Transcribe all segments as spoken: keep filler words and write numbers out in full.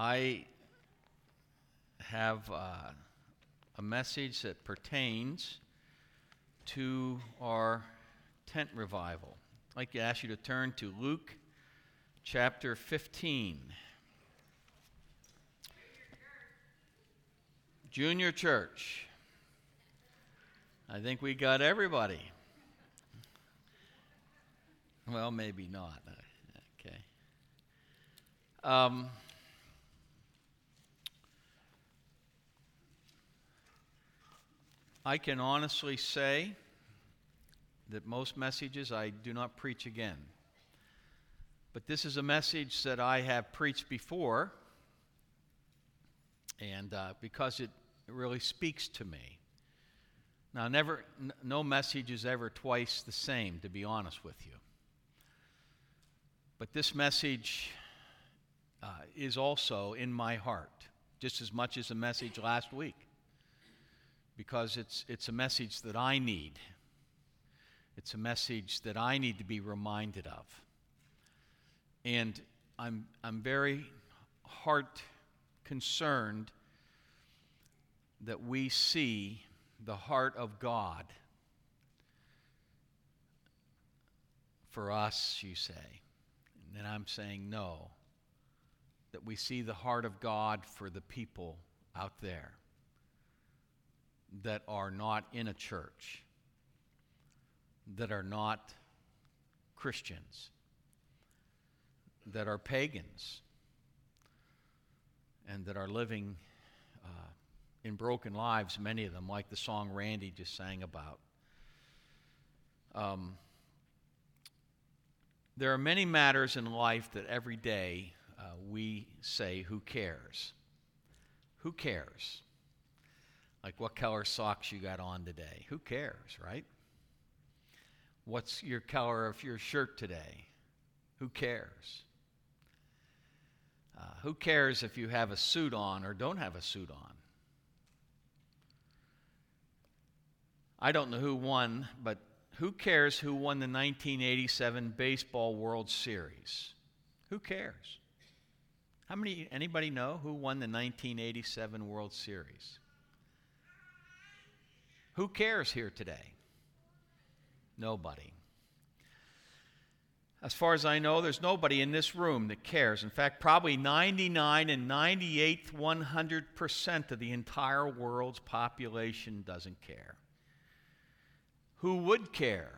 I have uh, a message that pertains to our tent revival. I'd like to ask you to turn to Luke chapter fifteen. Junior church. I think we got everybody. Well, maybe not. Okay. Um, I can honestly say that most messages I do not preach again. But this is a message that I have preached before, and uh, because it really speaks to me. Now, never, n- no message is ever twice the same, to be honest with you. But this message uh, is also in my heart, just as much as the message last week, because it's it's a message that I need. It's a message that I need to be reminded of. And I'm I'm very heart concerned that we see the heart of God for us, you say. And then I'm saying no, that we see the heart of God for the people out there that are not in a church, that are not Christians, that are pagans, and that are living uh, in broken lives, many of them, like the song Randy just sang about. Um, there are many matters in life that every day uh, we say, who cares? Who cares? Like what color socks you got on today? Who cares, right? What's your color of your shirt today? Who cares? Uh, who cares if you have a suit on or don't have a suit on? I don't know who won, but who cares who won the nineteen eighty-seven Baseball World Series? Who cares? How many, anybody know who won the nineteen eighty-seven World Series? Who cares here today? Nobody. As far as I know, there's nobody in this room that cares. In fact, probably ninety-nine and ninety-eight one hundred percent of the entire world's population doesn't care. Who would care?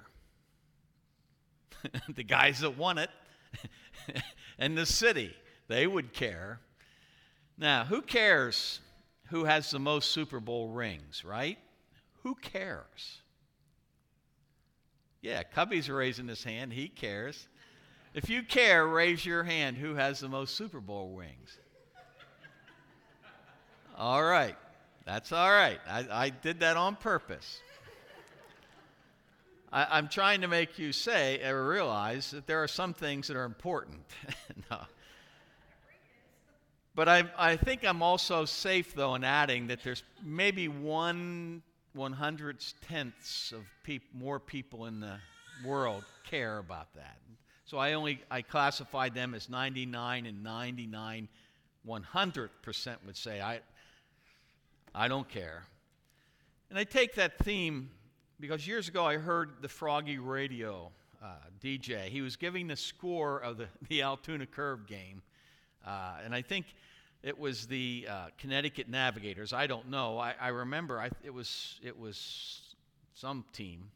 The guys that won it and the city, they would care. Now, who cares who has the most Super Bowl rings, right? Who cares? Yeah, Cubby's raising his hand. He cares. If you care, raise your hand. Who has the most Super Bowl rings? All right. That's all right. I, I did that on purpose. I, I'm trying to make you say or realize that there are some things that are important. No. But I, I think I'm also safe, though, in adding that there's maybe one one-hundredths tenths of peop- more people in the world care about that. So I only I classified them as ninety-nine and ninety-nine one-hundredth percent would say I I don't care. And I take that theme because years ago I heard the Froggy Radio uh, D J. He was giving the score of the, the Altoona Curve game, uh, and I think it was the uh, Connecticut Navigators. I don't know. I, I remember I, it was it was some team.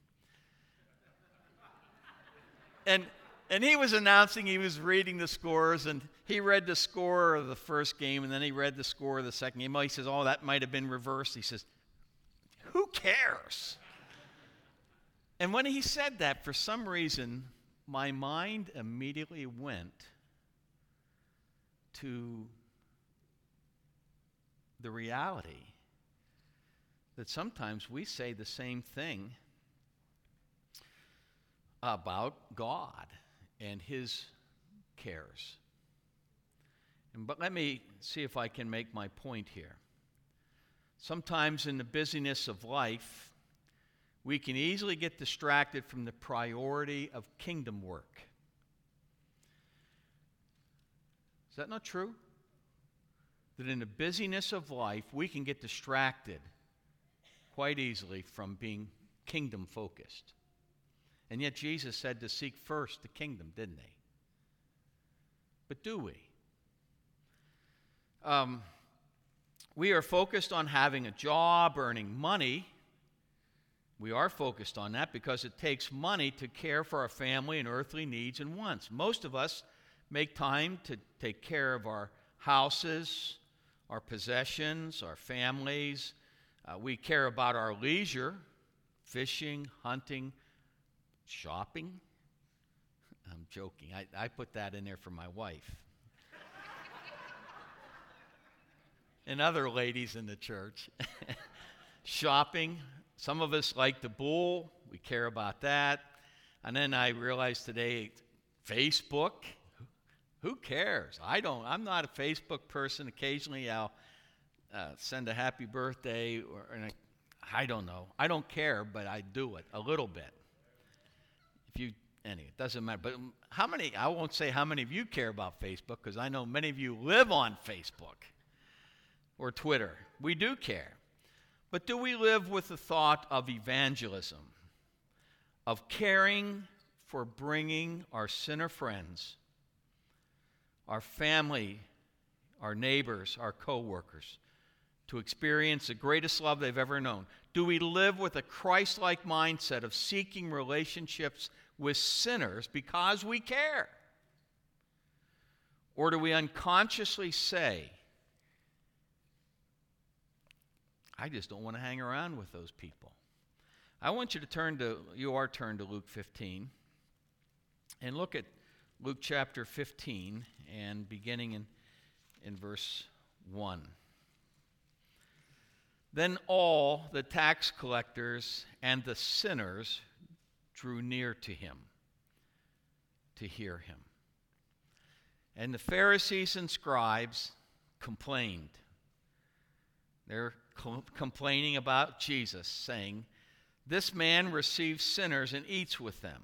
And and he was announcing, he was reading the scores, and he read the score of the first game, and then he read the score of the second game. Well, he says, oh, that might have been reversed. He says, who cares? And when he said that, for some reason, my mind immediately went to the reality that sometimes we say the same thing about God and his cares. And, but let me see if I can make my point here. Sometimes in the busyness of life, we can easily get distracted from the priority of kingdom work. Is that not true? that in the busyness of life, we can get distracted quite easily from being kingdom focused. And yet Jesus said to seek first the kingdom, didn't he? But do we? Um, we are focused on having a job, earning money. We are focused on that because it takes money to care for our family and earthly needs and wants. Most of us make time to take care of our houses, our possessions, our families. Uh, we care about our leisure, fishing, hunting, shopping. I'm joking. I, I put that in there for my wife. And other ladies in the church. Shopping. Some of us like the bull. We care about that. And then I realized today, Facebook. Who cares? I don't. I'm not a Facebook person. Occasionally I'll uh, send a happy birthday. Or and I, I don't know. I don't care, but I do it a little bit. If you, any, it doesn't matter. But how many, I won't say how many of you care about Facebook, because I know many of you live on Facebook or Twitter. We do care. But do we live with the thought of evangelism, of caring for bringing our sinner friends, our family, our neighbors, our co-workers, to experience the greatest love they've ever known? Do we live with a Christ-like mindset of seeking relationships with sinners because we care? Or do we unconsciously say, I just don't want to hang around with those people? I want you to turn to, you are turned to Luke fifteen, and look at Luke chapter fifteen, and beginning in, in verse one. Then all the tax collectors and the sinners drew near to him to hear him. And the Pharisees and scribes complained. They're co- complaining about Jesus, saying, "This man receives sinners and eats with them."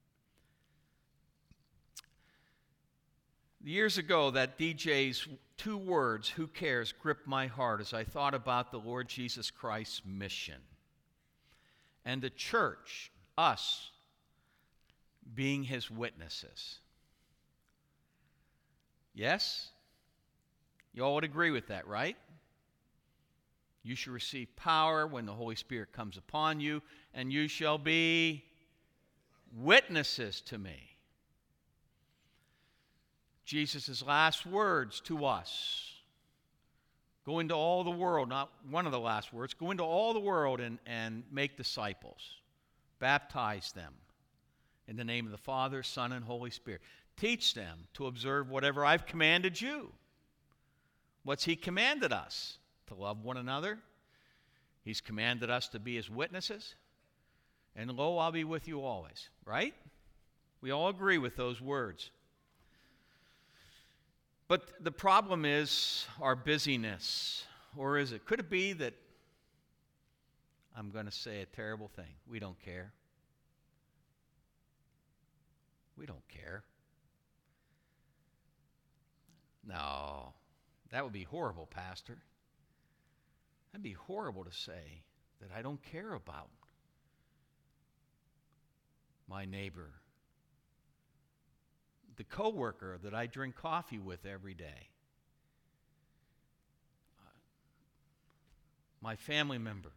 Years ago, that D J's two words, "who cares," gripped my heart as I thought about the Lord Jesus Christ's mission. And the church, us, being his witnesses. Yes? You all would agree with that, right? You shall receive power when the Holy Spirit comes upon you, and you shall be witnesses to me. Jesus' last words to us: go into all the world, not one of the last words, go into all the world and, and make disciples. Baptize them in the name of the Father, Son, and Holy Spirit. Teach them to observe whatever I've commanded you. What's he commanded us? To love one another. He's commanded us to be his witnesses. And lo, I'll be with you always. Right? We all agree with those words. But the problem is our busyness. Or is it? Could it be that, I'm going to say a terrible thing, we don't care? We don't care. No, that would be horrible, Pastor. That'd be horrible to say that I don't care about my neighbor, the coworker that I drink coffee with every day, my family member.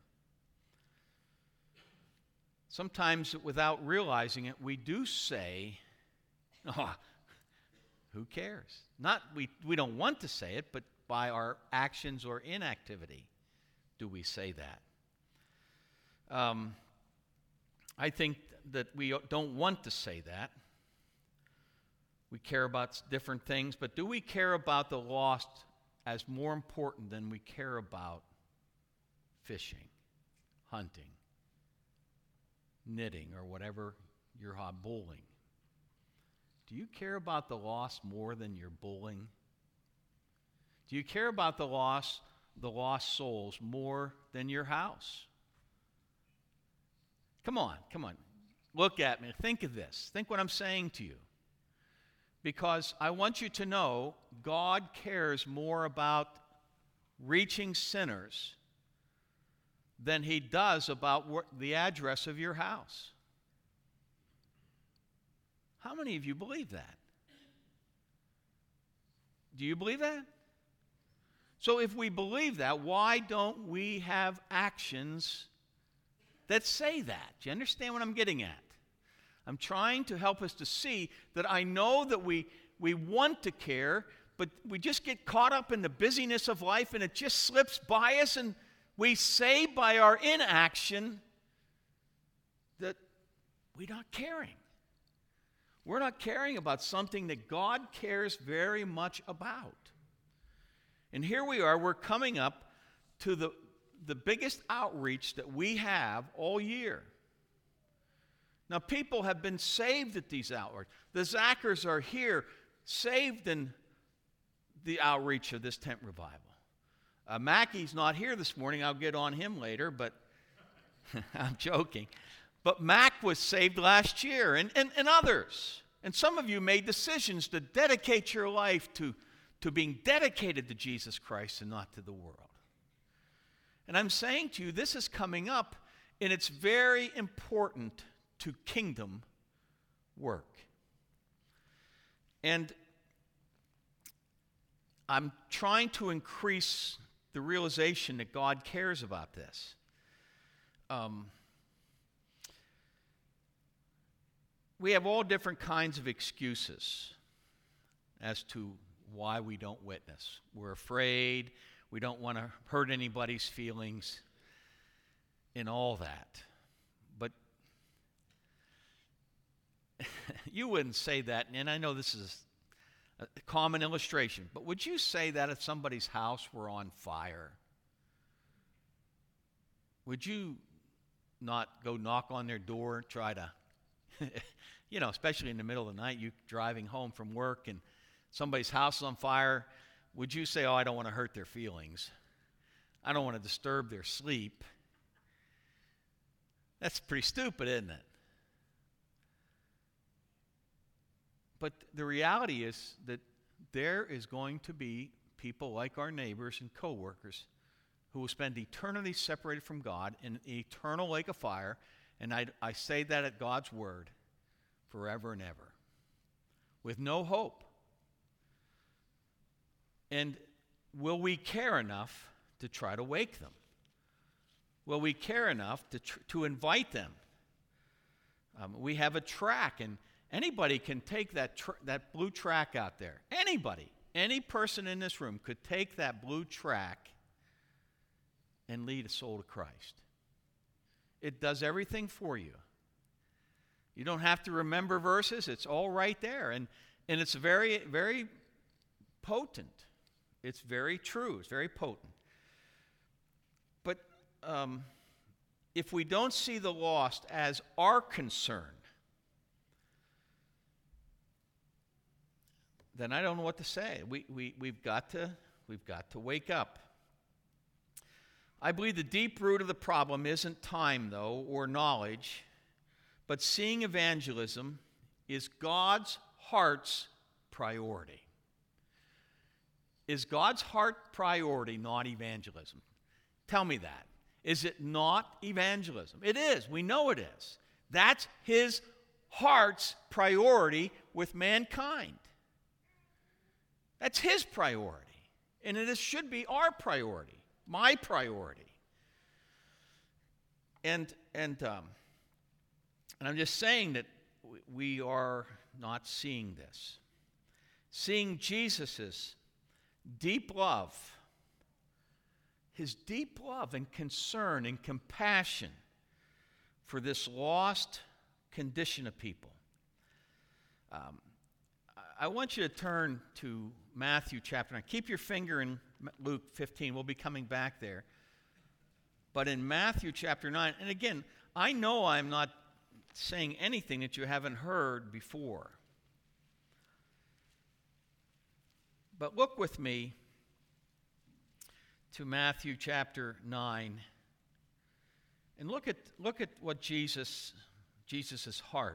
Sometimes, without realizing it, we do say, "Oh, who cares?" Not we, we don't want to say it, but by our actions or inactivity do we say that. Um, I think that we don't want to say that. We care about different things, but do we care about the lost as more important than we care about fishing, hunting, knitting, or whatever your hobby, bowling? Do you care about the lost more than your bowling? Do you care about the lost, the lost souls more than your house? Come on, come on. Look at me. Think of this. Think what I'm saying to you. Because I want you to know God cares more about reaching sinners than he does about wh- the address of your house. How many of you believe that? Do you believe that? So if we believe that, why don't we have actions that say that? Do you understand what I'm getting at? I'm trying to help us to see that I know that we, we want to care, but we just get caught up in the busyness of life and it just slips by us, and we say by our inaction that we're not caring. We're not caring about something that God cares very much about. And here we are, we're coming up to the, the biggest outreach that we have all year. Now, people have been saved at these outreach. The Zackers are here, saved in the outreach of this tent revival. Uh, Mackey's not here this morning. I'll get on him later, but I'm joking. But Mac was saved last year, and, and, and others. And some of you made decisions to dedicate your life to to being dedicated to Jesus Christ and not to the world. And I'm saying to you, this is coming up, and it's very important to kingdom work. And I'm trying to increase the realization that God cares about this. Um, we have all different kinds of excuses as to why we don't witness. We're afraid. We don't want to hurt anybody's feelings and all that. But you wouldn't say that, and I know this is a common illustration, but would you say that if somebody's house were on fire? Would you not go knock on their door and try to, you know, especially in the middle of the night, you driving home from work and somebody's house is on fire, would you say, oh, I don't want to hurt their feelings. I don't want to disturb their sleep. That's pretty stupid, isn't it? But the reality is that there is going to be people like our neighbors and coworkers who will spend eternity separated from God in an eternal lake of fire, and I, I say that at God's word, forever and ever, with no hope. And will we care enough to try to wake them? Will we care enough to tr- to invite them? Um, we have a track, and anybody can take that tr- that blue track out there. Anybody, any person in this room could take that blue track and lead a soul to Christ. It does everything for you. You don't have to remember verses. It's all right there, and and it's very very potent. It's very true. It's very potent. But um, if we don't see the lost as our concern, then I don't know what to say. We, we, we've got to, we've got to wake up. I believe the deep root of the problem isn't time, though, or knowledge, but seeing evangelism is God's heart's priority. Is God's heart priority not evangelism? Tell me that. Is it not evangelism? It is. We know it is. That's his heart's priority with mankind. That's his priority. And it is, should be our priority, my priority. And, and, um, and I'm just saying that we are not seeing this. Seeing Jesus's deep love, his deep love and concern and compassion for this lost condition of people. Um, I want you to turn to Matthew chapter nine. Keep your finger in Luke fifteen. We'll be coming back there. But in Matthew chapter nine, and again, I know I'm not saying anything that you haven't heard before. But look with me to Matthew chapter nine, and look at look at what Jesus Jesus' heart.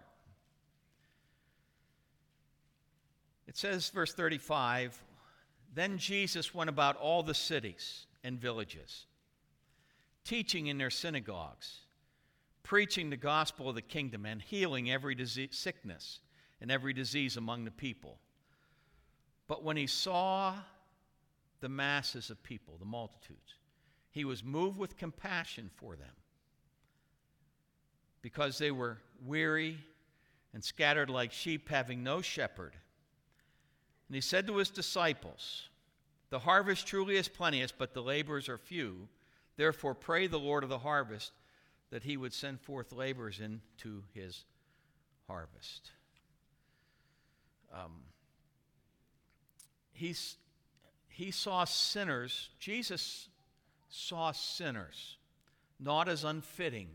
It says, verse thirty-five, then Jesus went about all the cities and villages, teaching in their synagogues, preaching the gospel of the kingdom, and healing every disease, sickness and every disease among the people. But when he saw the masses of people, the multitudes, he was moved with compassion for them, because they were weary and scattered like sheep, having no shepherd. And he said to his disciples, "The harvest truly is plenteous, but the laborers are few. Therefore pray the Lord of the harvest that he would send forth laborers into his harvest." Um, he's, he saw sinners, Jesus saw sinners not as unfitting.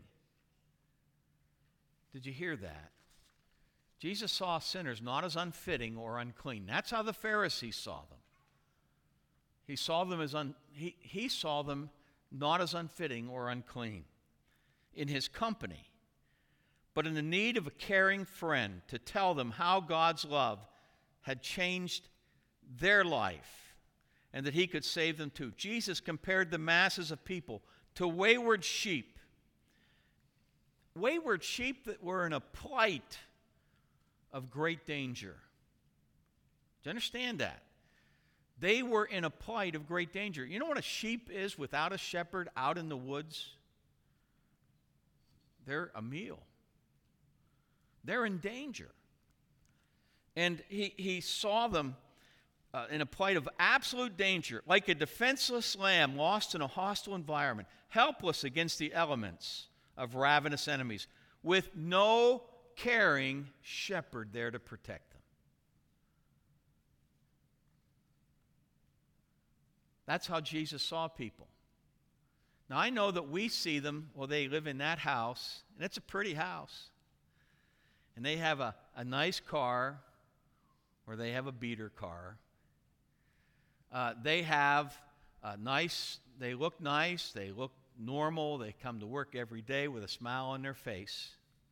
Did you hear that? Jesus saw sinners not as unfitting or unclean. That's how the Pharisees saw them. He saw them as un, he, he saw them not as unfitting or unclean in his company, but in the need of a caring friend to tell them how God's love had changed their life and that he could save them too. Jesus compared the masses of people to wayward sheep. Wayward sheep that were in a plight of great danger. Do you understand that? They were in a plight of great danger. You know what a sheep is without a shepherd out in the woods? They're a meal. They're in danger. And he, he saw them uh, in a plight of absolute danger, like a defenseless lamb lost in a hostile environment, helpless against the elements of ravenous enemies, with no caring shepherd there to protect them. That's how Jesus saw people. Now, I know that we see them, well, they live in that house, and it's a pretty house. And they have a, a nice car, or they have a beater car. Uh, they have a nice, they look nice, they look normal, they come to work every day with a smile on their face.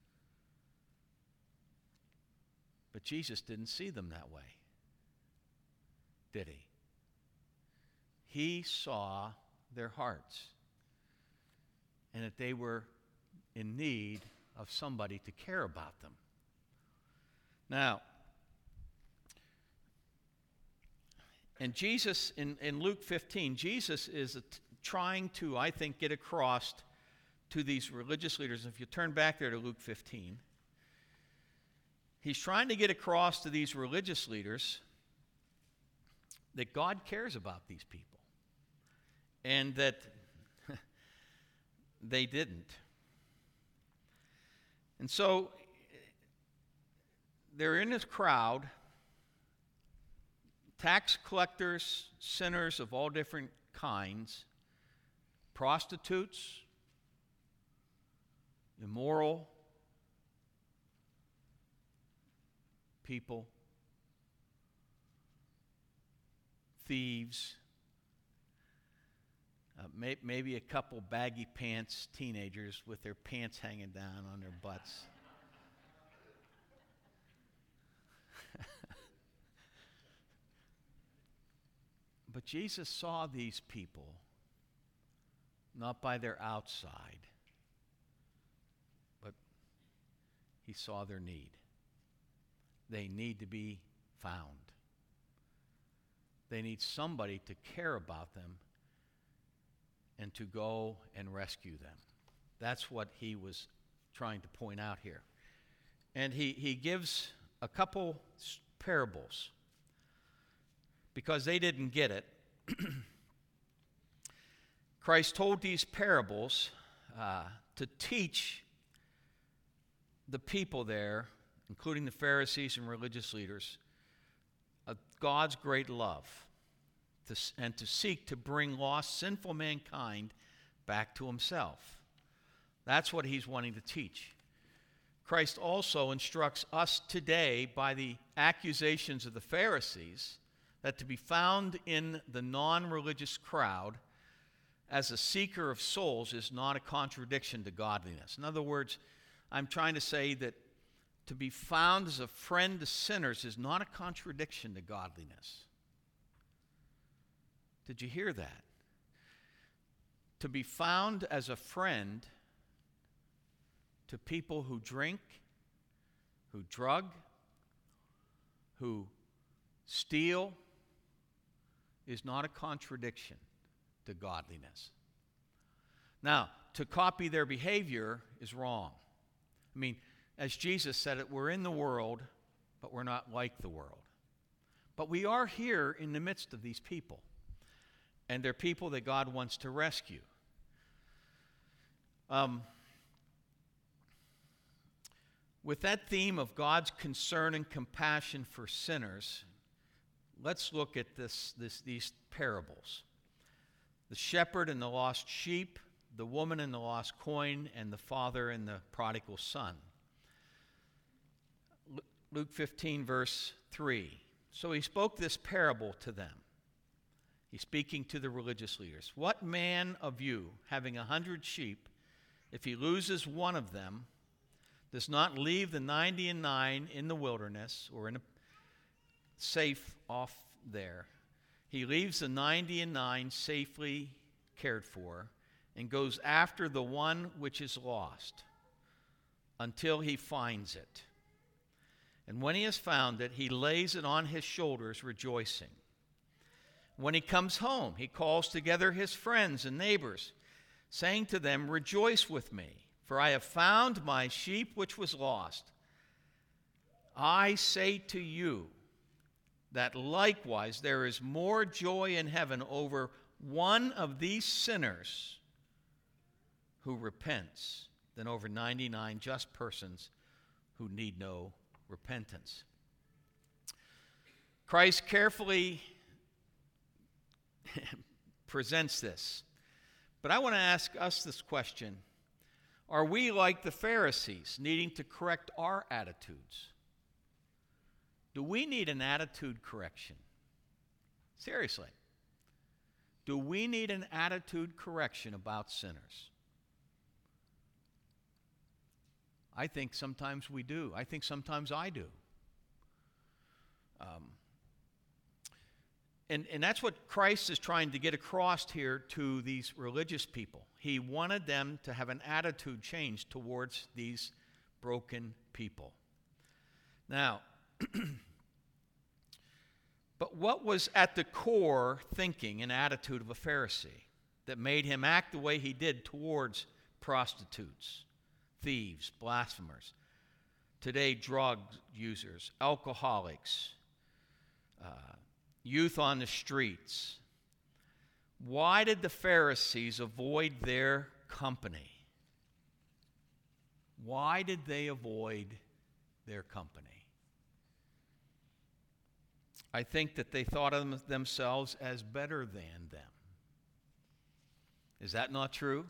But Jesus didn't see them that way, did he? He saw their hearts, and that they were in need of somebody to care about them. Now, and Jesus, in, in Luke fifteen, Jesus is a t- trying to, I think, get across to these religious leaders. If you turn back there to Luke fifteen, he's trying to get across to these religious leaders that God cares about these people, and that they didn't. And so they're in this crowd, tax collectors, sinners of all different kinds, prostitutes, immoral people, thieves, uh, may, maybe a couple baggy pants teenagers with their pants hanging down on their butts. But Jesus saw these people not by their outside, but he saw their need. They need to be found. They need somebody to care about them and to go and rescue them. That's what he was trying to point out here. And he, he gives a couple parables because they didn't get it. Christ told these parables uh, to teach the people there, including the Pharisees and religious leaders, of God's great love to, and to seek to bring lost, sinful mankind back to himself. That's what he's wanting to teach. Christ also instructs us today by the accusations of the Pharisees that to be found in the non-religious crowd as a seeker of souls is not a contradiction to godliness. In other words, I'm trying to say that to be found as a friend to sinners is not a contradiction to godliness. Did you hear that? to be found as a friend to people who drink, who drug, who steal, is not a contradiction to godliness. Now, to copy their behavior is wrong. I mean, as Jesus said it, we're in the world, but we're not like the world. But we are here in the midst of these people, and they're people that God wants to rescue. Um, with that theme of God's concern and compassion for sinners, let's look at this, this, these parables. The shepherd and the lost sheep, the woman and the lost coin, and the father and the prodigal son. Luke fifteen, verse three. So he spoke this parable to them. He's speaking to the religious leaders. What man of you, having a hundred sheep, if he loses one of them, does not leave the ninety and nine in the wilderness or in a safe off there? He leaves the ninety and nine safely cared for and goes after the one which is lost until he finds it. And when he has found it, he lays it on his shoulders, rejoicing. When he comes home, he calls together his friends and neighbors, saying to them, "Rejoice with me, for I have found my sheep which was lost." I say to you that likewise there is more joy in heaven over one of these sinners who repents than over ninety-nine just persons who need no repentance. Christ carefully presents this. But I want to ask us this question. Are we like the Pharisees, needing to correct our attitudes? Do we need an attitude correction? Seriously. Do we need an attitude correction about sinners? I think sometimes we do. I think sometimes I do. Um, and, and that's what Christ is trying to get across here to these religious people. He wanted them to have an attitude change towards these broken people. Now, but what was at the core thinking and attitude of a Pharisee that made him act the way he did towards prostitutes, thieves, blasphemers, today drug users, alcoholics, uh, youth on the streets? Why did the Pharisees avoid their company? Why did they avoid their company? I think that they thought of themselves as better than them. Is that not true?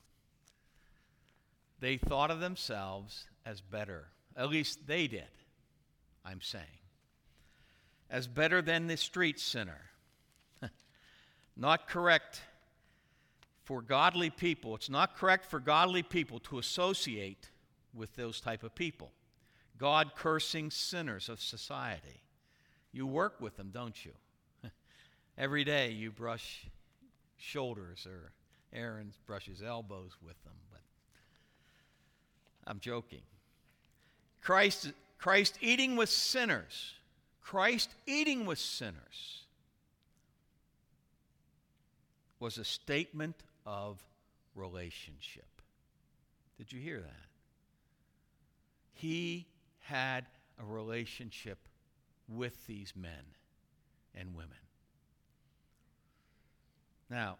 They thought of themselves as better. At least they did, I'm saying. As better than the street sinner. Not correct for godly people. It's not correct for godly people to associate with those type of people. God-cursing sinners of society. You work with them, don't you? Every day you brush shoulders, or Aaron brushes elbows with them. But I'm joking. Christ, Christ eating with sinners. Christ eating with sinners was a statement of relationship. Did you hear that? He had a relationship with these men and women. Now,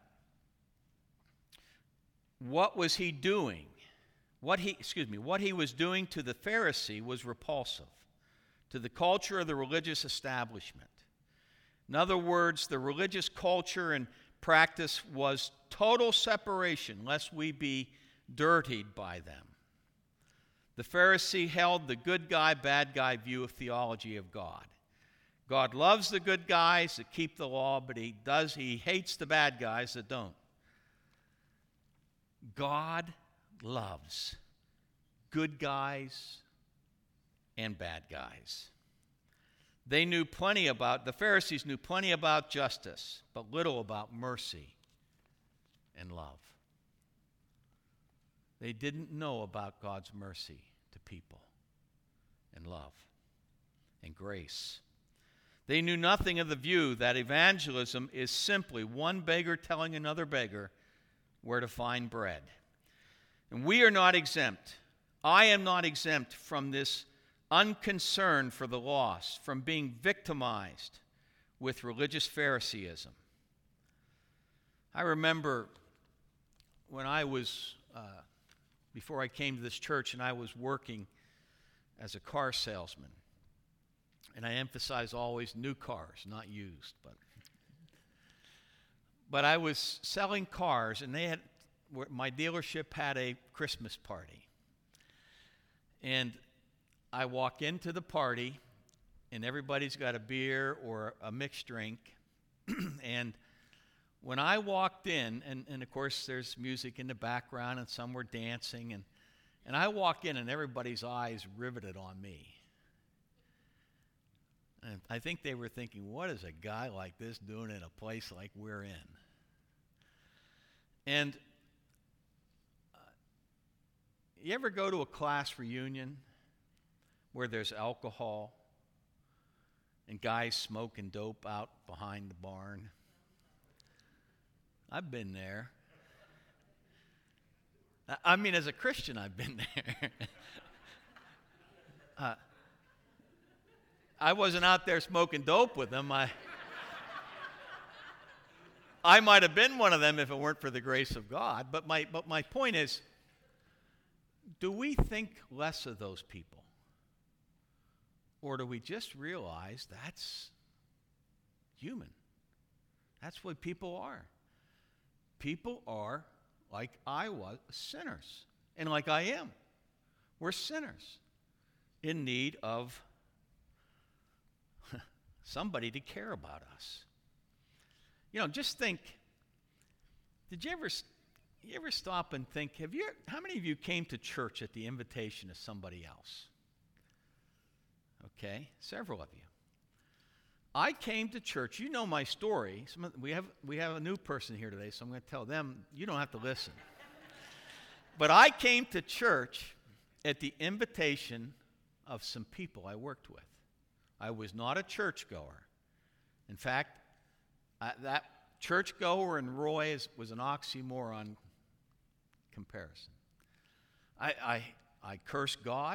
what was he doing? What he, excuse me, what he was doing to the Pharisee was repulsive to the culture of the religious establishment. In other words, the religious culture and practice was total separation, lest we be dirtied by them. The Pharisee held the good guy, bad guy view of theology of God. God loves the good guys that keep the law, but he does he hates the bad guys that don't. God loves good guys and bad guys. They knew plenty about, the Pharisees knew plenty about justice, but little about mercy and love. They didn't know about God's mercy to people and love and grace. They knew nothing of the view that evangelism is simply one beggar telling another beggar where to find bread. And we are not exempt. I am not exempt from this unconcern for the lost, from being victimized with religious Phariseeism. I remember when I was, uh, before I came to this church, and I was working as a car salesman. And I emphasize always new cars, not used. But, but I was selling cars, and they had, my dealership had a Christmas party. And I walk into the party, and everybody's got a beer or a mixed drink. And when I walked in, and, and of course there's music in the background, and some were dancing, and, and I walk in, and everybody's eyes riveted on me. And I think they were thinking, what is a guy like this doing in a place like we're in? And uh, you ever go to a class reunion where there's alcohol and guys smoking dope out behind the barn? I've been there. I mean, as a Christian, I've been there. uh, I wasn't out there smoking dope with them. I, I might have been one of them if it weren't for the grace of God. But my, but my point is, do we think less of those people? Or do we just realize that's human? That's what people are. People are, like I was, sinners. And like I am. We're sinners in need of somebody to care about us. You know, just think, did you ever you ever stop and think, have you how many of you came to church at the invitation of somebody else? Okay, several of you. I came to church, you know my story. Some, we have we have a new person here today, so I'm going to tell them, you don't have to listen. But I came to church at the invitation of some people I worked with. I was not a churchgoer. In fact, I, that churchgoer and Roy is, was an oxymoron comparison. I, I, I cursed God.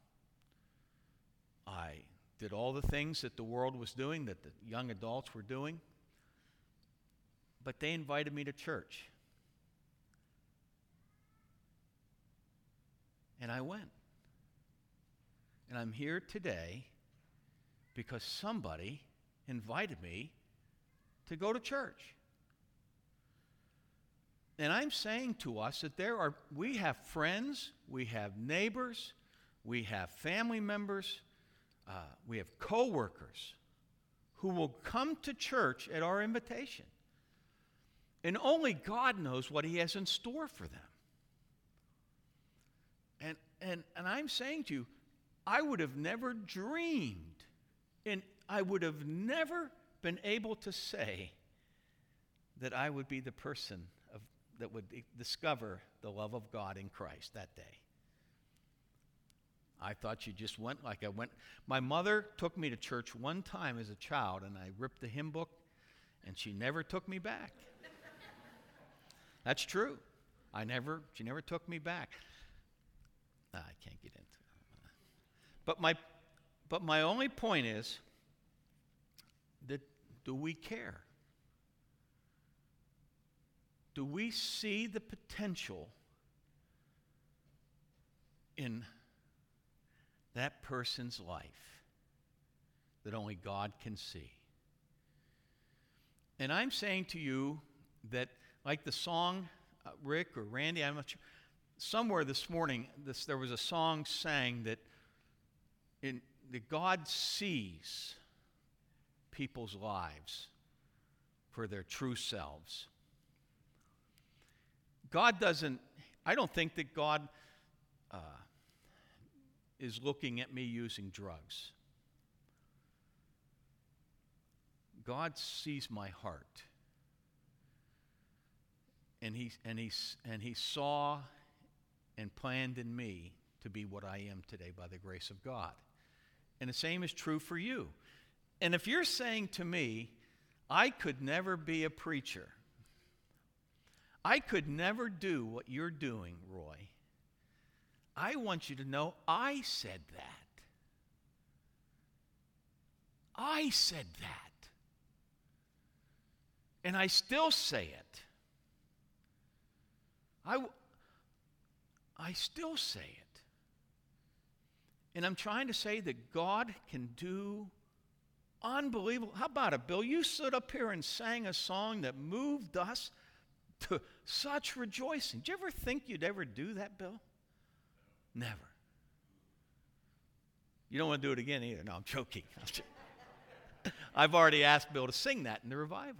I did all the things that the world was doing, that the young adults were doing. But they invited me to church. And I went. And I'm here today because somebody invited me to go to church. And I'm saying to us that there are, we have friends, we have neighbors, we have family members, uh, we have co-workers who will come to church at our invitation. And only God knows what He has in store for them. And, and, and I'm saying to you, I would have never dreamed, and I would have never been able to say that I would be the person of, that would discover the love of God in Christ that day. I thought you just went like I went. My mother took me to church one time as a child, and I ripped the hymn book, and she never took me back. That's true. I never, she never took me back. Ah, I can't get into it. But my, but my only point is that do we care? Do we see the potential in that person's life that only God can see? And I'm saying to you that, like the song, uh, Rick or Randy, I'm not sure, somewhere this morning this, there was a song sang that, in, that God sees people's lives for their true selves. God doesn't, I don't think that God uh, is looking at me using drugs. God sees my heart. And he, and he, and he saw and planned in me to be what I am today by the grace of God. And the same is true for you. And if you're saying to me, I could never be a preacher, I could never do what you're doing, Roy, I want you to know I said that. I said that. And I still say it. I, I still say it. And I'm trying to say that God can do unbelievable. How about it, Bill? You stood up here and sang a song that moved us to such rejoicing. Did you ever think you'd ever do that, Bill? Never. You don't want to do it again either. No, I'm joking. I'm joking. I've already asked Bill to sing that in the revival.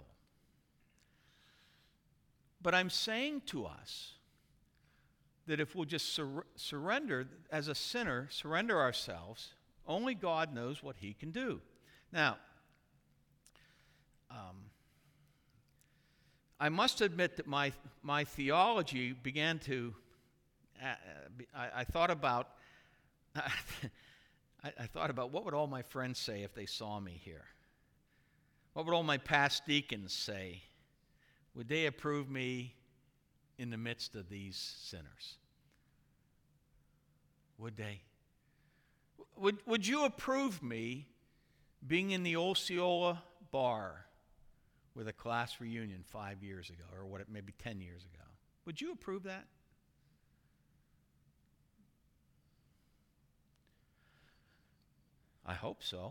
But I'm saying to us that if we'll just sur- surrender, as a sinner, surrender ourselves, only God knows what he can do. Now, um, I must admit that my, my theology began to, uh, I, I thought about, I, I thought about what would all my friends say if they saw me here? What would all my past deacons say? Would they approve me in the midst of these sinners? Would they? Would, would you approve me being in the Osceola bar with a class reunion five years ago, or what, maybe ten years ago? Would you approve that? I hope so.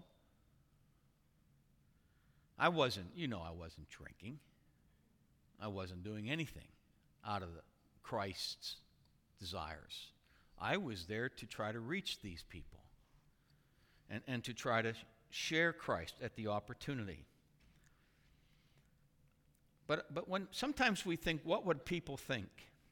I wasn't, you know, I wasn't drinking. I wasn't doing anything out of the Christ's desires. I was there to try to reach these people and, and to try to share Christ at the opportunity. But but when sometimes we think, what would people think?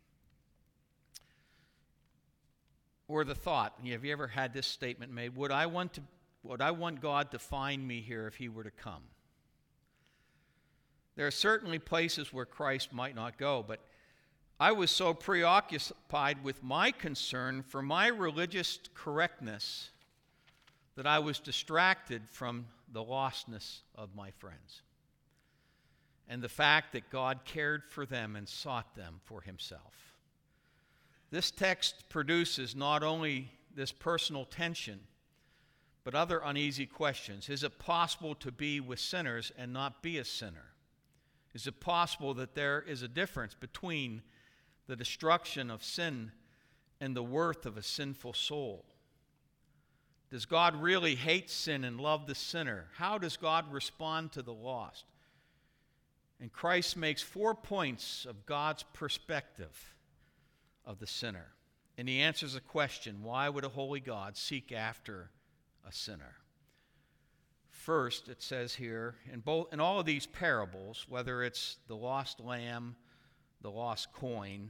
Or the thought, have you ever had this statement made, would I want to would I want God to find me here if he were to come? There are certainly places where Christ might not go, but I was so preoccupied with my concern for my religious correctness that I was distracted from the lostness of my friends and the fact that God cared for them and sought them for himself. This text produces not only this personal tension, but other uneasy questions. Is it possible to be with sinners and not be a sinner? Is it possible that there is a difference between the destruction of sin and the worth of a sinful soul? Does God really hate sin and love the sinner? How does God respond to the lost? And Christ makes four points of God's perspective of the sinner. And he answers a question, why would a holy God seek after a sinner? First, it says here, in both in all of these parables, whether it's the lost lamb, the lost coin,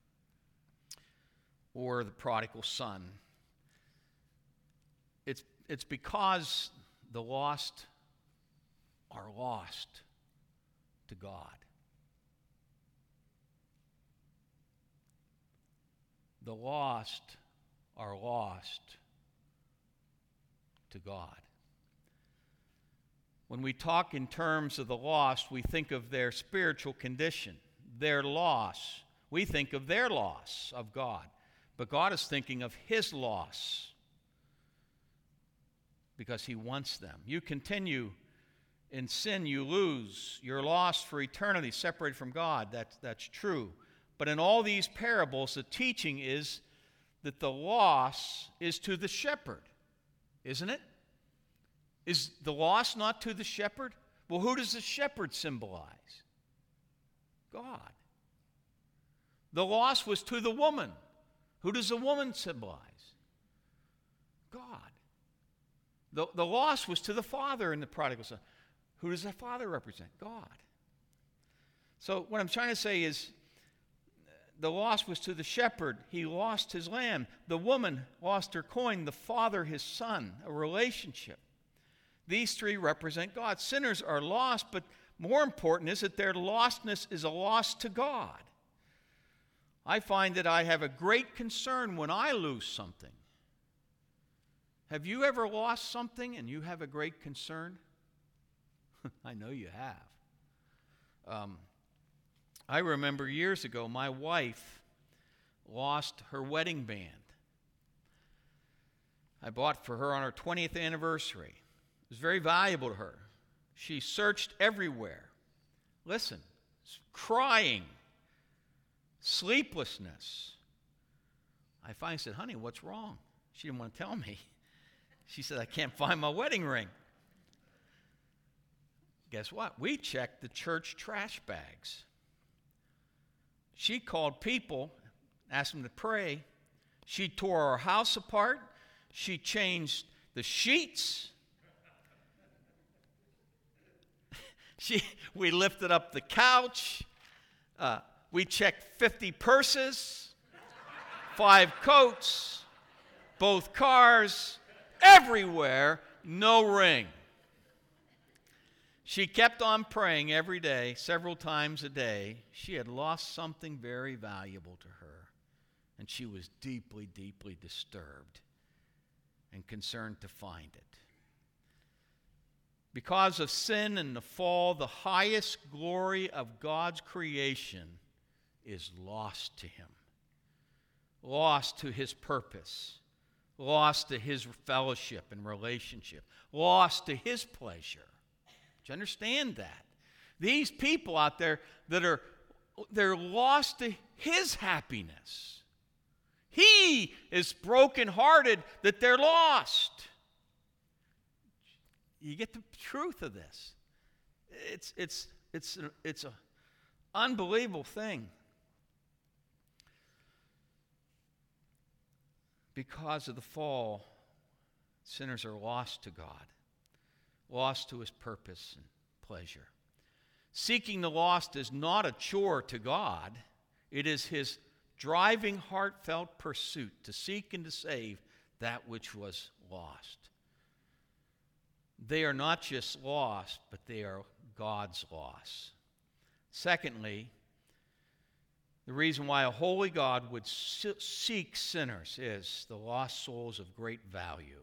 or the prodigal son, it's, it's because the lost are lost to God. The lost are lost to God. When we talk in terms of the lost, we think of their spiritual condition, their loss. We think of their loss of God. But God is thinking of his loss because he wants them. You continue in sin, you lose. You're lost for eternity, separated from God. That's, that's true. But in all these parables, the teaching is that the loss is to the shepherd, isn't it? Is the loss not to the shepherd? Well, who does the shepherd symbolize? God. The loss was to the woman. Who does the woman symbolize? God. The, the loss was to the father in the prodigal son. Who does the father represent? God. So what I'm trying to say is the loss was to the shepherd. He lost his lamb. The woman lost her coin. The father, his son, a relationship. These three represent God. Sinners are lost, but more important is that their lostness is a loss to God. I find that I have a great concern when I lose something. Have you ever lost something and you have a great concern? I know you have. Um, I remember years ago, my wife lost her wedding band. I bought for her on her twentieth anniversary. It was very valuable to her. She searched everywhere. Listen, crying, sleeplessness. I finally said, honey, what's wrong? She didn't want to tell me. She said, I can't find my wedding ring. Guess what? We checked the church trash bags. She called people, asked them to pray. She tore our house apart. She changed the sheets. she, we lifted up the couch. Uh, we checked fifty purses, five coats, both cars, everywhere, no ring. She kept on praying every day, several times a day. She had lost something very valuable to her, and she was deeply, deeply disturbed and concerned to find it. Because of sin and the fall, the highest glory of God's creation is lost to him, lost to his purpose, lost to his fellowship and relationship, lost to his pleasure. Do you understand that? These people out there that are they're lost to his happiness. He is brokenhearted that they're lost. You get the truth of this. It's it's it's it's an unbelievable thing. Because of the fall, sinners are lost to God, lost to his purpose and pleasure. Seeking the lost is not a chore to God. It is his driving, heartfelt pursuit to seek and to save that which was lost. They are not just lost, but they are God's loss. Secondly, the reason why a holy God would seek sinners is the lost souls of great value.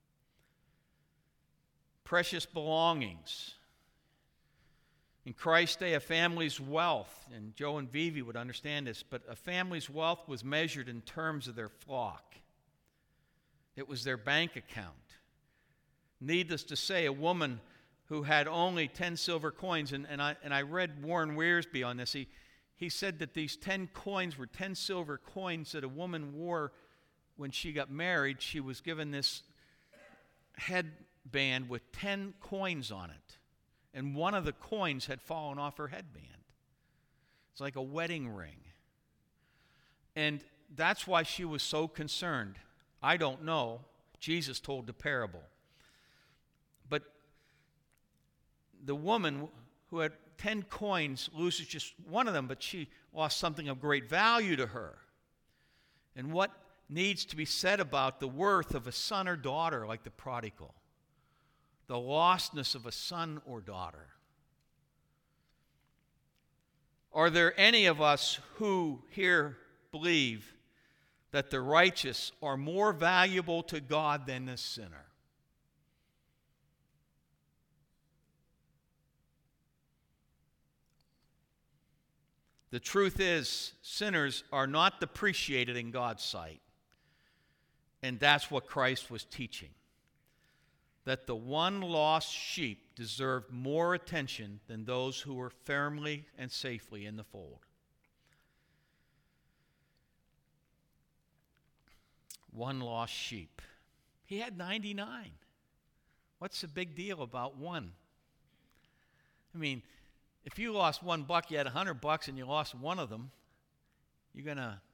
Precious belongings. In Christ's day, a family's wealth, and Joe and Vivi would understand this, but a family's wealth was measured in terms of their flock. It was their bank account. Needless to say, a woman who had only ten silver coins, and, and, I, and I read Warren Wiersbe on this, he, he said that these ten coins were ten silver coins that a woman wore when she got married. She was given this headband with ten coins on it. And one of the coins had fallen off her headband. It's like a wedding ring. And that's why she was so concerned. I don't know. Jesus told the parable. But the woman who had ten coins loses just one of them, but she lost something of great value to her. And what needs to be said about the worth of a son or daughter like the prodigal? The lostness of a son or daughter. Are there any of us who here believe that the righteous are more valuable to God than the sinner? The truth is, sinners are not depreciated in God's sight. And that's what Christ was teaching. That the one lost sheep deserved more attention than those who were firmly and safely in the fold. One lost sheep. He had ninety-nine. What's the big deal about one? I mean, if you lost one buck, you had a hundred bucks, and you lost one of them, you're going to...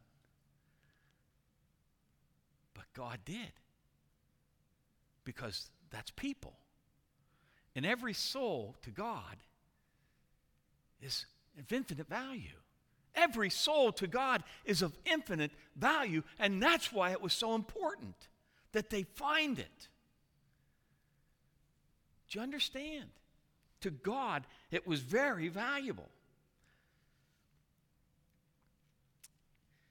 But God did. Because that's people. And every soul to God is of infinite value. Every soul to God is of infinite value, and that's why it was so important that they find it. Do you understand? To God, it was very valuable.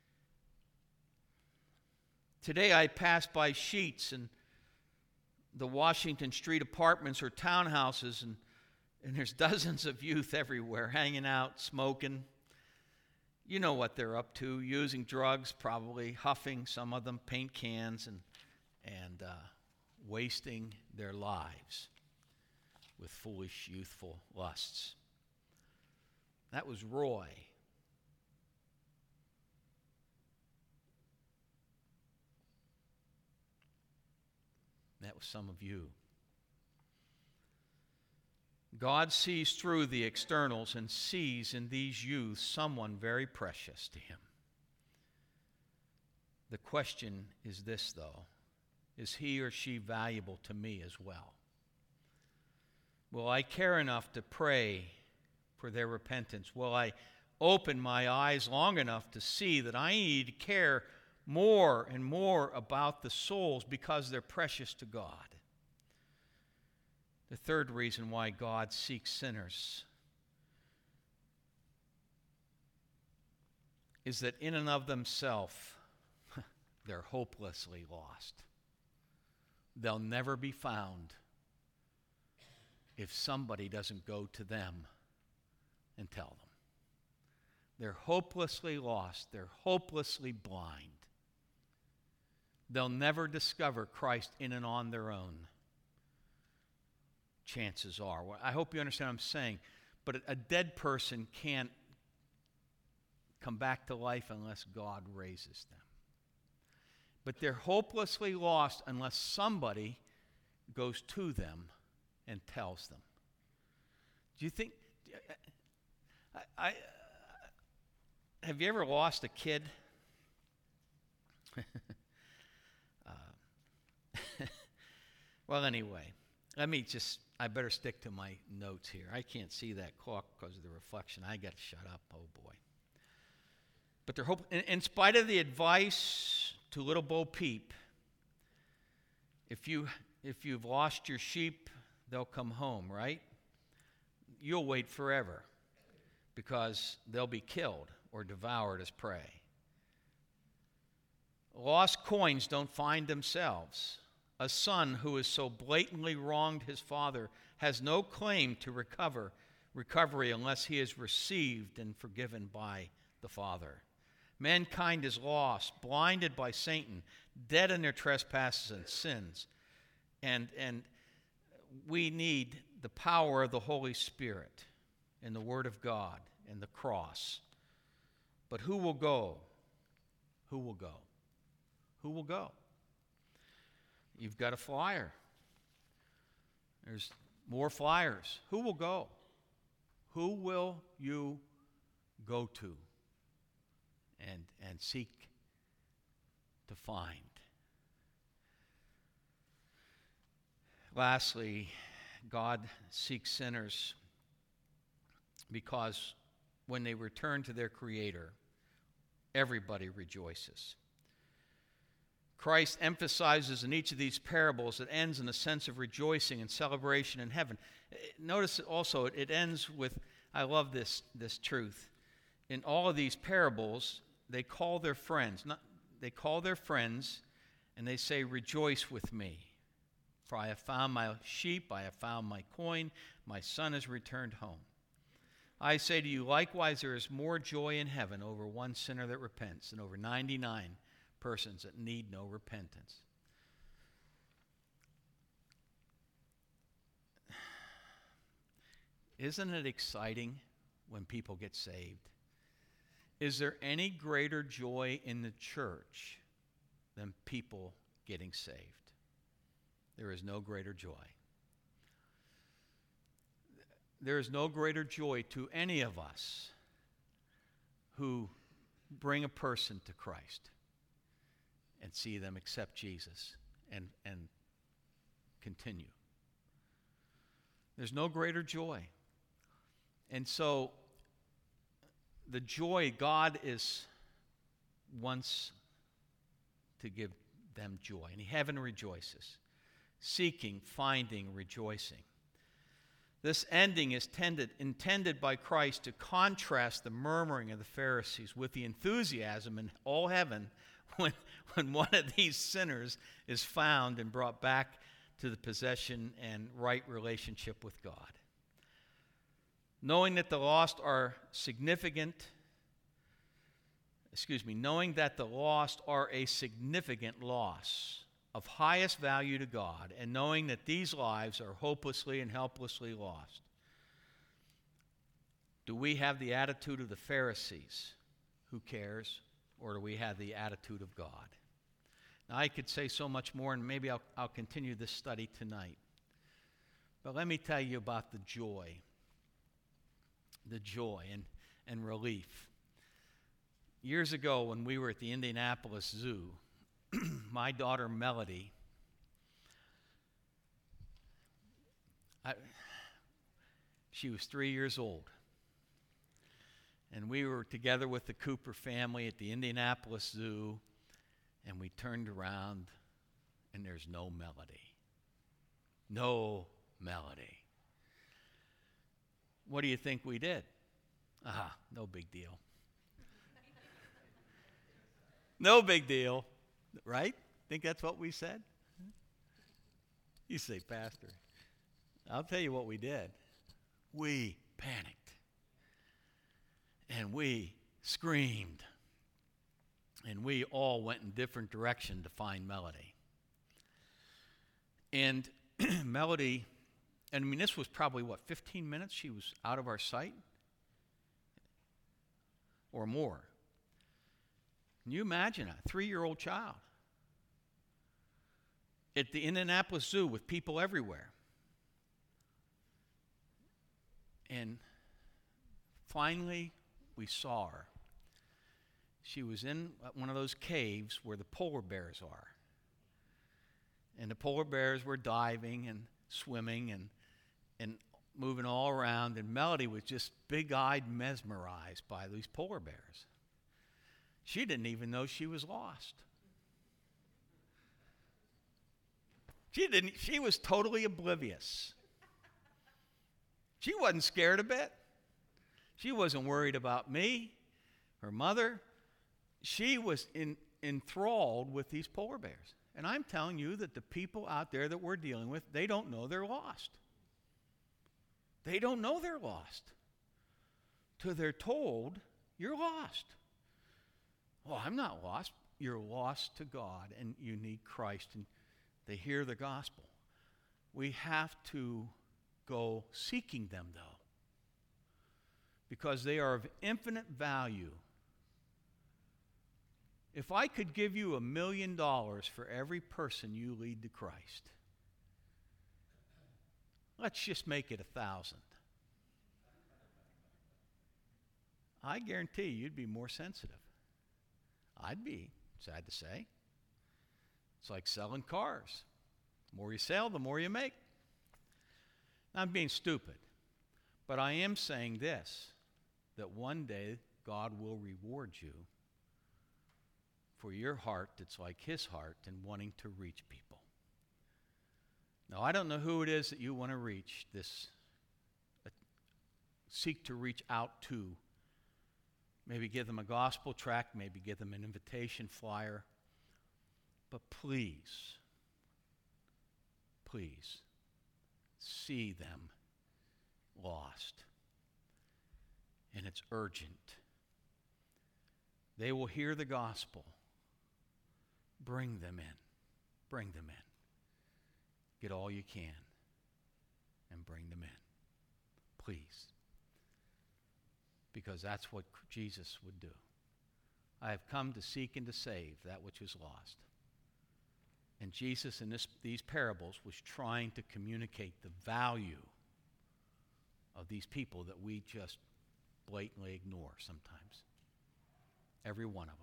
Today I pass by Sheetz and the Washington Street apartments or townhouses, and, and there's dozens of youth everywhere hanging out, smoking. You know what they're up to, using drugs, probably huffing, some of them paint cans, and, and uh, wasting their lives with foolish, youthful lusts. That was Roy. That was some of you. God sees through the externals and sees in these youths someone very precious to him. The question is this, though. Is he or she valuable to me as well? Will I care enough to pray for their repentance? Will I open my eyes long enough to see that I need to care more and more about the souls because they're precious to God? The third reason why God seeks sinners is that in and of themselves, they're hopelessly lost. They'll never be found if somebody doesn't go to them and tell them. They're hopelessly lost. They're hopelessly blind. They'll never discover Christ in and on their own. Chances are. Well, I hope you understand what I'm saying. But a dead person can't come back to life unless God raises them. But they're hopelessly lost unless somebody goes to them and tells them. Do you think... I, I, have you ever lost a kid? Well, anyway, let me just, I better stick to my notes here. I can't see that clock because of the reflection. I got to shut up, oh boy. But they're hope, in, in spite of the advice to little Bo Peep, if, you, if you've lost your sheep, they'll come home, right? You'll wait forever because they'll be killed or devoured as prey. Lost coins don't find themselves. A son who has so blatantly wronged his father has no claim to recover recovery unless he is received and forgiven by the Father. Mankind is lost, blinded by Satan, dead in their trespasses and sins. And, and we need the power of the Holy Spirit and the Word of God and the cross. But who will go? Who will go? Who will go? You've got a flyer. There's more flyers. Who will go? Who will you go to and, and seek to find? Lastly, God seeks sinners because when they return to their Creator, everybody rejoices. Christ emphasizes in each of these parables, it ends in a sense of rejoicing and celebration in heaven. Notice also, it ends with, I love this, this truth. In all of these parables, they call their friends. Not, they call their friends and they say, rejoice with me. For I have found my sheep, I have found my coin, my son has returned home. I say to you, likewise, there is more joy in heaven over one sinner that repents than over ninety-nine persons that need no repentance. Isn't it exciting when people get saved? Is there any greater joy in the church than people getting saved? There is no greater joy. There is no greater joy to any of us who bring a person to Christ and see them accept Jesus and, and continue. There's no greater joy. And so the joy, God is wants to give them joy. And heaven rejoices. Seeking, finding, rejoicing. This ending is tended, intended by Christ to contrast the murmuring of the Pharisees with the enthusiasm in all heaven when, when one of these sinners is found and brought back to the possession and right relationship with God. Knowing that the lost are significant, excuse me, knowing that the lost are a significant loss of highest value to God, and knowing that these lives are hopelessly and helplessly lost, do we have the attitude of the Pharisees, who cares, or do we have the attitude of God? Now, I could say so much more, and maybe I'll, I'll continue this study tonight. But let me tell you about the joy, the joy and, and relief. Years ago, when we were at the Indianapolis Zoo, my daughter Melody, I, she was three years old. And we were together with the Cooper family at the Indianapolis Zoo, and we turned around, and there's no Melody. No Melody. What do you think we did? Ah, no big deal. No big deal, right? Think that's what we said? You say, Pastor. I'll tell you what we did. We panicked. And we screamed. And we all went in different directions to find Melody. And Melody, and I mean, this was probably, what, fifteen minutes she was out of our sight? Or more. Can you imagine a three-year-old child at the Indianapolis Zoo with people everywhere? And finally, we saw her. She was in one of those caves where the polar bears are. And the polar bears were diving and swimming and, and moving all around. And Melody was just big-eyed, mesmerized by these polar bears. She didn't even know she was lost. She didn't. She was totally oblivious. She wasn't scared a bit. She wasn't worried about me, her mother. She was in, enthralled with these polar bears. And I'm telling you that the people out there that we're dealing with, they don't know they're lost. They don't know they're lost. Till they're told, you're lost. Well, I'm not lost. You're lost to God, and you need Christ, and they hear the gospel. We have to go seeking them, though, because they are of infinite value. If I could give you a million dollars for every person you lead to Christ, let's just make it a thousand. I guarantee you'd be more sensitive. I'd be, sad to say. It's like selling cars. The more you sell, the more you make. I'm being stupid. But I am saying this, that one day God will reward you for your heart that's like his heart and wanting to reach people. Now, I don't know who it is that you want to reach, this, uh, seek to reach out to. Maybe give them a gospel tract, maybe give them an invitation flyer. But please, please, see them lost. And it's urgent. They will hear the gospel. Bring them in. Bring them in. Get all you can and bring them in. Please. Because that's what Jesus would do. I have come to seek and to save that which is lost. And Jesus in this, these parables was trying to communicate the value of these people that we just blatantly ignore sometimes. Every one of them.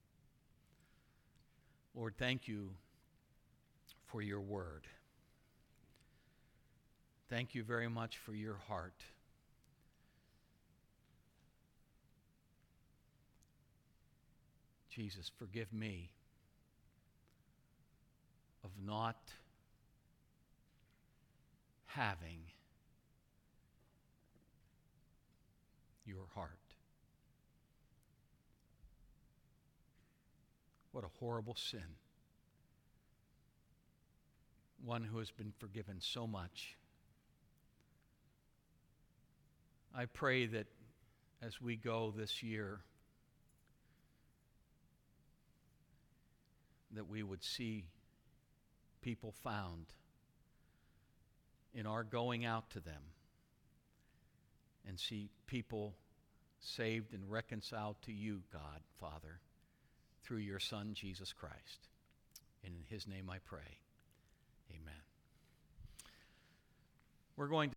Lord, thank you for your word. Thank you very much for your heart. Jesus, forgive me of not having your heart. What a horrible sin. One who has been forgiven so much. I pray that as we go this year, that we would see people found in our going out to them, and see people saved and reconciled to you, God, Father, through your Son, Jesus Christ. And in his name I pray. Amen. We're going to